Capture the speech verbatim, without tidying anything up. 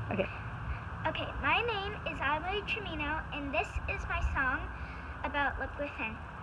Okay. Okay, my name is Adelaide Trimino, and this is my song about Lip Griffin.